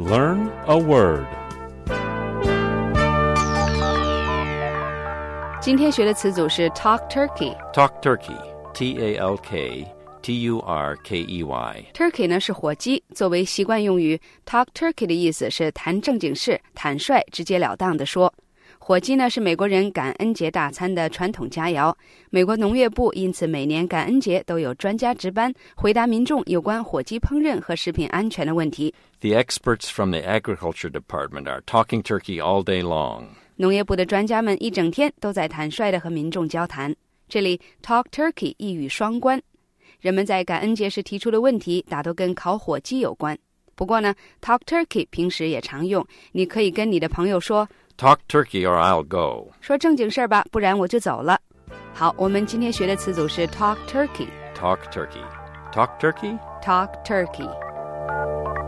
Learn a word. 今天学的词组是 talk turkey. Talk turkey, T-A-L-K-T-U-R-K-E-Y. Turkey 呢是火鸡，作为习惯用语 talk turkey 的意思是谈正经事，坦率直截了当地说。火鸡呢是美国人感恩节大餐的传统佳肴，美国农业部因此每年感恩节都有专家值班，回答民众有关火鸡烹饪和食品安全的问题。 The experts from the Agriculture Department are talking turkey all day long. 农业部的专家们一整天都在坦率地和民众交谈。这里 talk turkey 一语双关，人们在感恩节时提出的问题大都跟烤火鸡有关。不过呢 talk turkey 平时也常用，你可以跟你的朋友说 Talk turkey or I'll go. 说正经事吧，不然我就走了。好，我们今天学的词组是 talk turkey. Talk turkey. Talk turkey? Talk turkey.